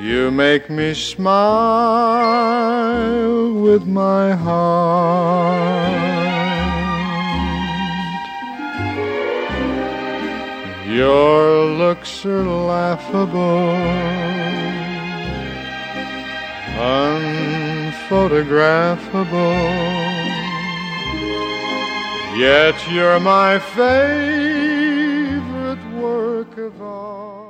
You make me smile with my heart. Your looks are laughable, unphotographable, yet you're my favorite work of art.